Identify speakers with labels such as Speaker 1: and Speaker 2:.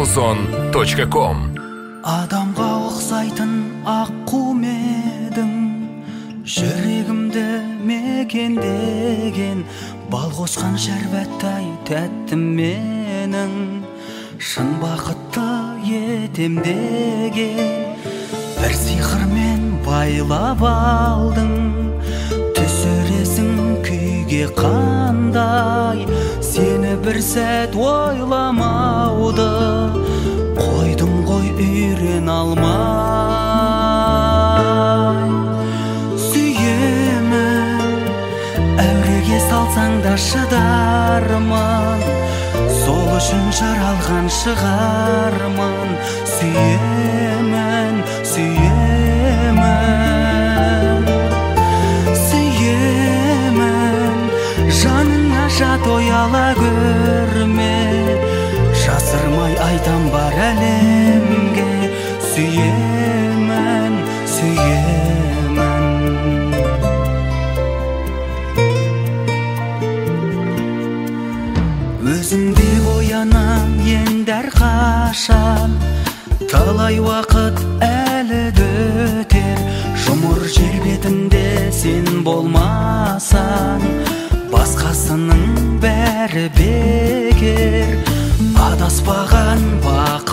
Speaker 1: amazon.com.
Speaker 2: Адамға ұқсайтын аққу едің, жүрегімді мекендеген, бал қосқан шәрбәттай тәтті менің, шын бақытты етем деген, бір сиқырмен байлап алдың, түсіресің күйге қандай, сені бір сәт ойламауды қойдым ғой үйрен алмай. Сүйемін, әуреге салсаң да шыдармын, сол үшін жаралған шығармын. Сүйемін, сүйемін, сүйемін, жаныңа жат ояла көрме, жасырмай айтам бар әлемге. Сүйемін, сүйемін. Өзіңде оянам енді әрқашан, талай уақыт әлі өтер, жұмыр жер бетінде сен болмасаң, басқасының бәрі бекер. Адаспаған бақ